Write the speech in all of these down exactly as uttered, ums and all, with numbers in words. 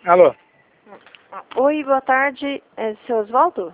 Alô? Oi, boa tarde, é seu Oswaldo?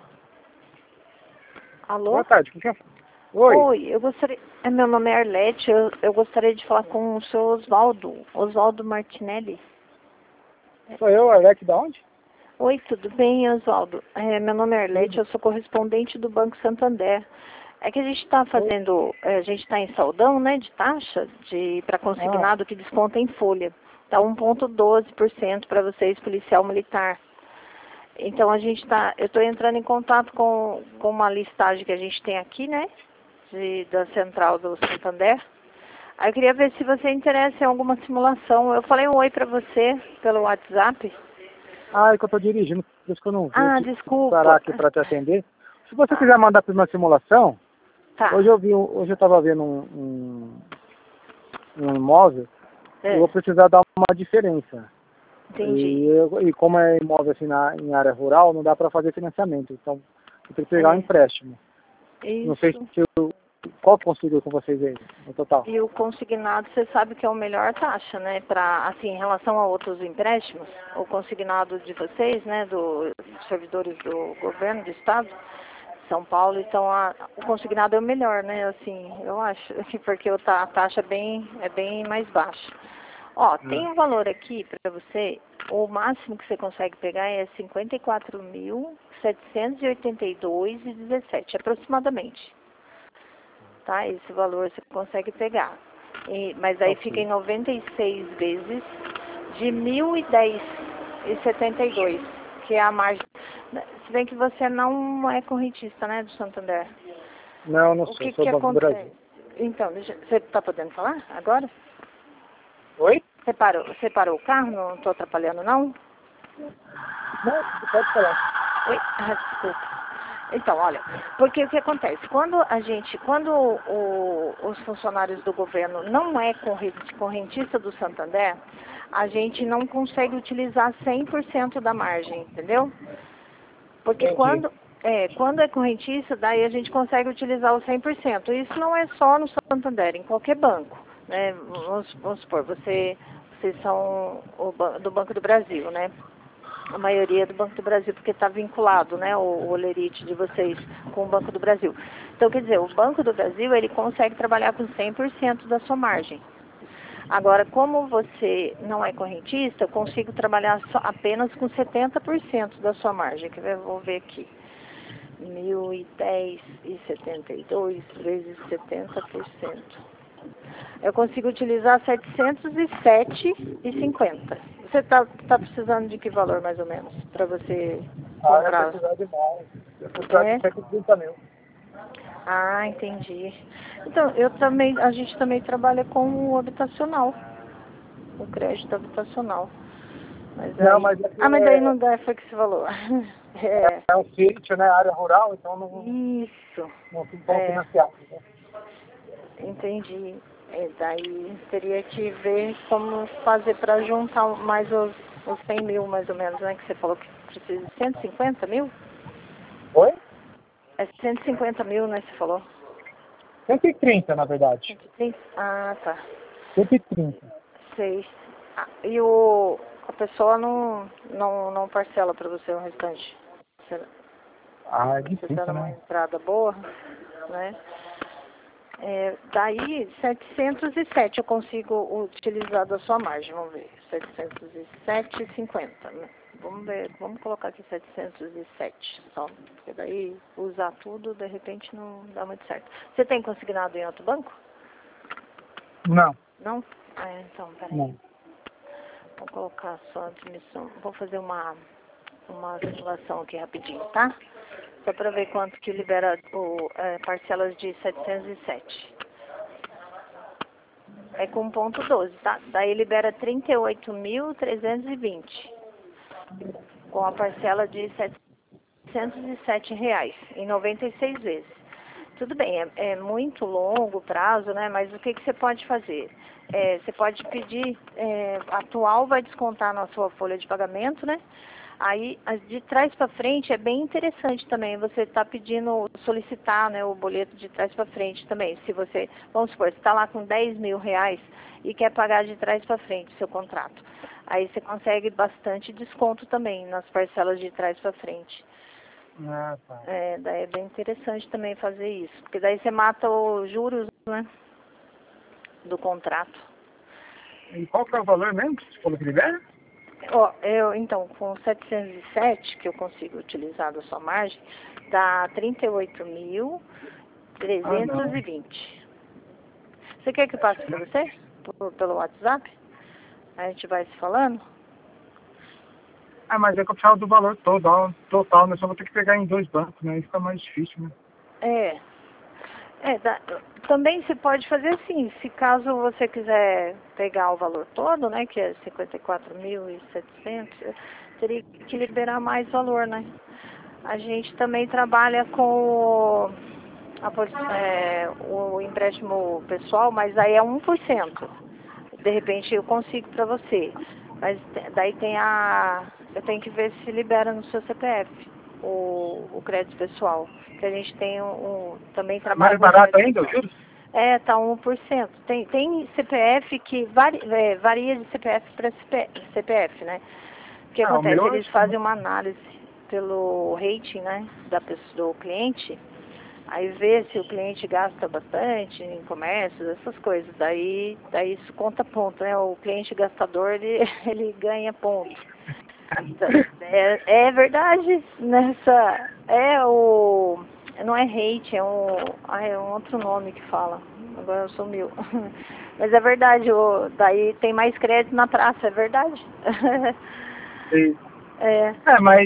Alô? Boa tarde, com quem? Oi. Oi, eu gostaria... é, meu nome é Arlete, eu, eu gostaria de falar com o seu Oswaldo, Oswaldo Martinelli. Sou eu, Arlete, da onde? Oi, tudo bem, Oswaldo? É, meu nome é Arlete, eu sou correspondente do Banco Santander. É que a gente está fazendo, é, a gente está em saldão, né, de taxa de para consignado que desconta em folha. Está um vírgula doze por cento para vocês, policial militar. Então a gente está, eu estou entrando em contato com, com uma listagem que a gente tem aqui, né, de, da central do Santander. Aí eu queria ver se você interessa em alguma simulação. Eu falei um oi para você pelo WhatsApp. Ah, é que eu tô dirigindo, por isso que eu não vi. Ah, aqui, desculpa. parar aqui para te atender. Se você Ah. quiser mandar para uma simulação, Tá. hoje eu vi, hoje eu estava vendo um, um, um imóvel, É, eu vou precisar dar uma diferença. entendi. E, eu- e como é imóvel assim na, em área rural, não dá para fazer financiamento. Então, eu tenho que pegar um É. empréstimo. Isso. Não sei se eu, qual que conseguiu com vocês aí, no total. E o consignado, você sabe que é a melhor taxa, né? Para, assim, em relação a outros empréstimos, o consignado de vocês, né? Dos servidores do governo, do Estado, São Paulo, então a, o consignado é o melhor, né? Assim, eu acho, porque o ta- a taxa é bem, é bem mais baixa. Ó, tem um valor aqui para você, o máximo que você consegue pegar é cinquenta e quatro mil, setecentos e oitenta e dois reais e dezessete, aproximadamente. Tá? Esse valor você consegue pegar. E, mas aí Ok. fica em noventa e seis vezes de mil e dez reais e setenta e dois, que é a margem. Se bem que você não é correntista, né, do Santander. Não, não O sou, que sou que Banco do acontece? Brasil. Então, deixa, você está podendo falar agora? Oi? Você parou, você parou o carro? Não estou atrapalhando, não? Não, você pode falar. Oi? Ah, desculpa. Então, olha, porque o que acontece? Quando a gente, quando o, os funcionários do governo não é corre- correntista do Santander, a gente não consegue utilizar cem por cento da margem, entendeu? Porque Entendi. quando é, quando é correntista, daí a gente consegue utilizar o cem por cento. Isso não é só no Santander, em qualquer banco, né? Vamos, vamos supor, você, vocês são o, ban- do Banco do Brasil, né? A maioria do Banco do Brasil, porque está vinculado, né, o, o olerite de vocês com o Banco do Brasil. Então, quer dizer, o Banco do Brasil, ele consegue trabalhar com cem por cento da sua margem. Agora, como você não é correntista, eu consigo trabalhar só, apenas com setenta por cento da sua margem. Quer ver? Vou ver aqui. mil e dez e setenta e dois vezes setenta por cento. Eu consigo utilizar setecentos e sete reais e cinquenta. Você está tá precisando de que valor, mais ou menos, para você Ah, eu comprar? precisar de mais. Eu precisar É? de cento e trinta mil. Ah, entendi. Então, eu também, a gente também trabalha com o habitacional, o crédito habitacional. Mas Não, aí... mas aqui Ah, mas daí é, não dá, foi que você falou. É, é um sítio, né? Área rural, então não, isso. não tem como É, financiar. Né? entendi. É, daí teria que ver como fazer para juntar mais os, os cem mil, mais ou menos, né? Que você falou que precisa de cento e cinquenta mil? Oi? É cento e cinquenta mil, né? Você falou? cento e trinta, na verdade. cento e trinta? Ah, tá. cento e trinta. Sei. Ah, e o, a pessoa não, não, não parcela para você o restante? Você, Ah, é você dando difícil, uma né? entrada boa, né? É, daí, setecentos e sete eu consigo utilizar da sua margem, vamos ver. setecentos e sete e cinquenta, né? Vamos ver, vamos colocar aqui setecentos e sete só, porque daí usar tudo, de repente, não dá muito certo. Você tem consignado em outro banco? Não, Não? Ah, então, peraí. não. Vou colocar só a admissão. Vou fazer uma, uma simulação aqui rapidinho, tá? Só para ver quanto que libera o é, parcelas de setecentos e sete. É com ponto doze, tá? Daí libera trinta e oito mil trezentos e vinte. Com a parcela de setecentos e sete reais, em noventa e seis vezes. Tudo bem, é, é muito longo prazo, né? Mas o que, que você pode fazer? É, você pode pedir, é, atual vai descontar na sua folha de pagamento, né? Aí, as de trás para frente é bem interessante também. Você está pedindo, solicitar, né, o boleto de trás para frente também. Se você, vamos supor, você está lá com dez mil reais e quer pagar de trás para frente o seu contrato. Aí você consegue bastante desconto também nas parcelas de trás para frente. Ah, tá. É, daí é bem interessante também fazer isso, porque daí você mata os juros, né, do contrato. E qual que é o valor mesmo que você falou que libera? Ó, eu, então, com setecentos e sete que eu consigo utilizar da sua margem, dá trinta e oito mil trezentos e vinte. Você quer que eu passe para você? Por, pelo WhatsApp? A gente vai se falando? Ah, mas é que eu precisava do valor todo, ó, total, né? Só vou ter que pegar em dois bancos, né? Aí fica mais difícil, né? É. É, dá, também se pode fazer assim, se caso você quiser pegar o valor todo, né, que é cinquenta e quatro mil e setecentos, teria que liberar mais valor, né? A gente também trabalha com o, a, é, o empréstimo pessoal, mas aí é um por cento. De repente eu consigo para você. Mas daí tem a... eu tenho que ver se libera no seu C P F o, o crédito pessoal. Que a gente tem um... um também trabalha Mais barato ainda, pessoal. eu juro? É, tá um por cento. Tem, tem C P F que vari, é, varia de C P F para C P F, né? O que Ah, o acontece? meu... Eles fazem uma análise pelo rating, né, da pessoa, do cliente. Aí vê se o cliente gasta bastante em comércio, essas coisas. Daí, daí isso conta ponto, né? O cliente gastador, ele, ele ganha ponto. É, é verdade, nessa... É o... Não é hate, é um... Ah, é um outro nome que fala. Agora sumiu. Mas é verdade, o, daí tem mais crédito na praça, é verdade. Sim. É. É, mas...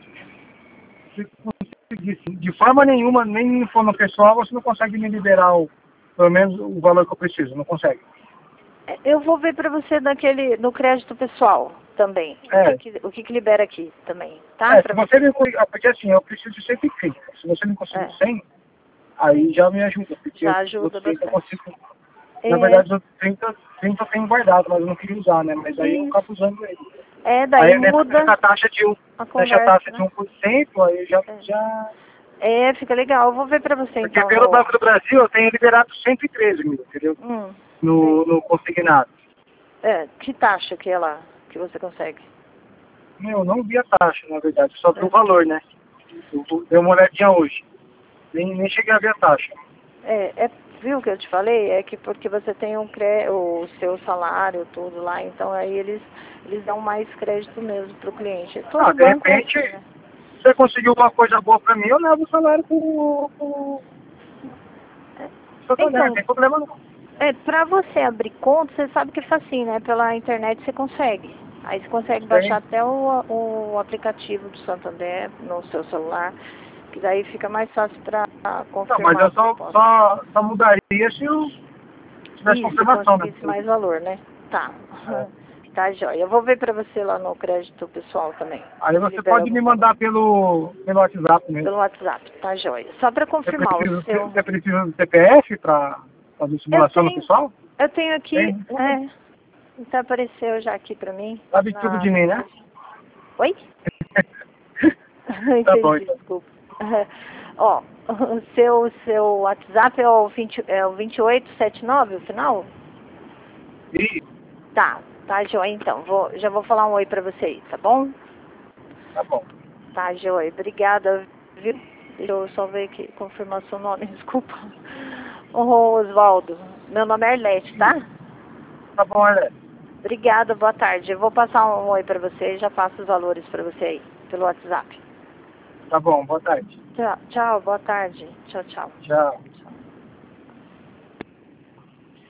De, de forma nenhuma, nem de forma pessoal, você não consegue me liberar o, pelo menos o valor que eu preciso, não consegue. Eu vou ver para você daquele, no crédito pessoal também. É. O que, que, o que, que libera aqui também, tá? É, Pra se você me... Porque assim, eu preciso de cento e trinta. Se você me conseguir é. cem, aí já me ajuda. Porque Já eu, ajuda eu, trinta eu bastante. consigo... É. Na verdade, os trinta, trinta eu tenho guardado, mas eu não queria usar, né? Mas aí eu Isso. acabo usando ele. É, daí Aí nessa, muda nessa taxa de um, a nessa conversa, taxa de né? um por cento, aí já, É. já... É, fica legal. Eu vou ver pra você Porque então. pelo No... Banco do Brasil eu tenho liberado cento e treze mil, entendeu? Hum, No, no consignado. é, que taxa que ela que você consegue? Eu não vi a taxa, na verdade, só vi É. o valor, né? Eu eu dei uma olhadinha hoje. Nem, nem cheguei a ver a taxa. É, é, viu o que eu te falei? É que porque você tem um cré, o seu salário, tudo lá, então aí eles, eles dão mais crédito mesmo pro cliente. Todo Ah, de banco é repente, assim, né? se você conseguiu uma coisa boa pra mim, eu levo o salário pro, pro É. Santander, não Então, tem problema não. é, pra você abrir conta, você sabe que é facinho, né? Pela internet você consegue. Aí você consegue baixar Tem. até o, o aplicativo do Santander no seu celular, que daí fica mais fácil para Não, mas confirmar eu a só, proposta. só, só mudaria se eu tivesse Isso, se confirmação, né? conseguisse mais valor, né? Tá. É. Tá, joia. Eu vou ver pra você lá no crédito pessoal também. Aí Se você libera pode algum me valor. mandar pelo, pelo WhatsApp mesmo. Pelo WhatsApp, tá, joia. Só pra Você confirmar o precisa, seu... você precisa do C P F pra fazer Eu simulação no tenho... pessoal? Eu tenho aqui... Tem? É... Então apareceu já aqui pra mim. Sabe tudo Na de mim, né? mensagem. Oi? Tá bom, Entendi, então. desculpa. Ó, o seu, seu WhatsApp é o, vinte, é o vinte e oito setenta e nove, o final? E, Tá, tá, joia, então. Vou, já vou falar um oi pra você aí, tá bom? tá bom. Tá, joia. Obrigada, viu? Deixa eu só ver aqui, confirmar seu nome, desculpa. Ô, Osvaldo, meu nome é Arlete, tá? Tá bom, Alex. Obrigada, boa tarde. Eu vou passar um oi pra você e já passo os valores pra você aí, pelo WhatsApp. Tá bom, boa tarde. Tchau, tchau, boa tarde. Tchau, tchau. Tchau.